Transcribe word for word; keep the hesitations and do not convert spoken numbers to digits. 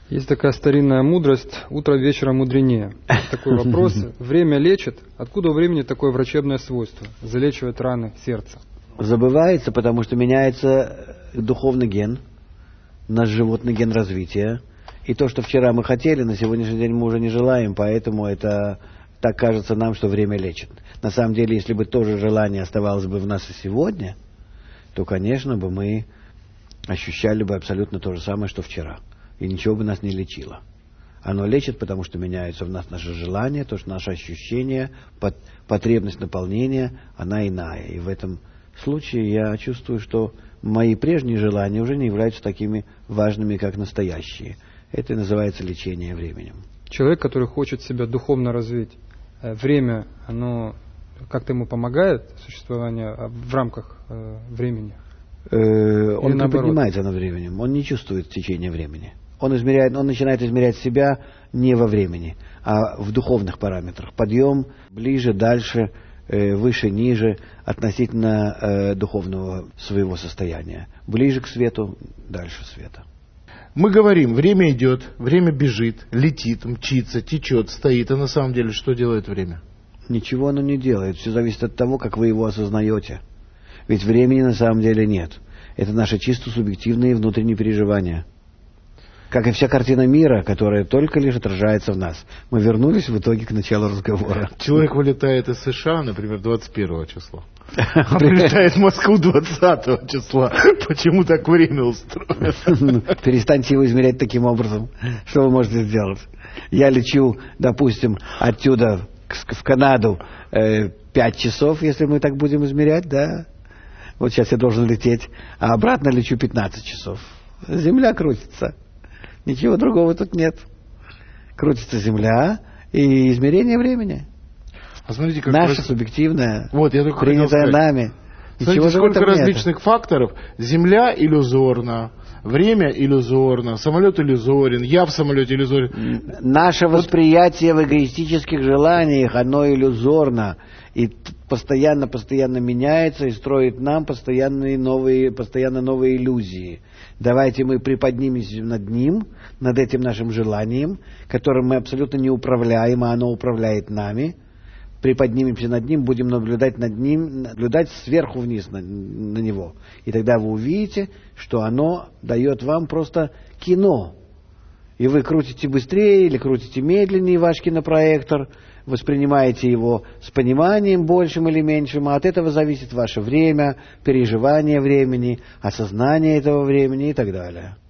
Есть такая старинная мудрость: утро вечера мудренее. Такой вопрос: время лечит. Откуда у времени такое врачебное свойство? Залечивает раны сердца. Забывается, потому что меняется духовный ген, наш животный ген развития. И то, что вчера мы хотели, на сегодняшний день мы уже не желаем, поэтому это так кажется нам, что время лечит. На самом деле, если бы то же желание оставалось бы в нас и сегодня, то, конечно, бы мы ощущали бы абсолютно то же самое, что вчера. И ничего бы нас не лечило. Оно лечит, потому что меняются в нас наши желания, то, что наши ощущения, потребность наполнения, она иная. И в этом случае я чувствую, что мои прежние желания уже не являются такими важными, как настоящие. Это и называется лечение временем. Человек, который хочет себя духовно развить, время, оно как-то ему помогает существование в рамках времени? Он не поднимается над временем, он не чувствует течение времени. Он, измеряет, он начинает измерять себя не во времени, а в духовных параметрах. Подъем ближе, дальше, выше, ниже относительно духовного своего состояния. Ближе к свету, дальше света. Мы говорим, время идет, время бежит, летит, мчится, течет, стоит. А на самом деле что делает время? Ничего оно не делает. Все зависит от того, как вы его осознаете. Ведь времени на самом деле нет. Это наши чисто субъективные внутренние переживания. Как и вся картина мира, которая только лишь отражается в нас. Мы вернулись в итоге к началу разговора. Человек вылетает из США, например, двадцать первого числа. А прилетает в Москву двадцатого числа. Почему так время устроено? Перестаньте его измерять таким образом. Что вы можете сделать? Я лечу, допустим, отсюда в Канаду пять часов, если мы так будем измерять, да? Вот сейчас я должен лететь, а обратно лечу пятнадцать часов. Земля крутится. Ничего другого тут нет. Крутится Земля и измерение времени. А смотрите, как Наше раз... субъективное, вот, я только принятое нами. Смотрите, сколько различных нет. факторов. Земля иллюзорна, время иллюзорно, самолет иллюзорен, я в самолете иллюзорен. Наше вот. восприятие в эгоистических желаниях, оно иллюзорно. И постоянно-постоянно меняется и строит нам постоянные новые, постоянно новые иллюзии. Давайте мы приподнимемся над ним, над этим нашим желанием, которым мы абсолютно не управляем, а оно управляет нами. Приподнимемся над ним, будем наблюдать над ним, наблюдать сверху вниз на, на него. И тогда вы увидите, что оно дает вам просто кино. И вы крутите быстрее или крутите медленнее ваш кинопроектор, воспринимаете его с пониманием большим или меньшим, а от этого зависит ваше время, переживание времени, осознание этого времени и так далее.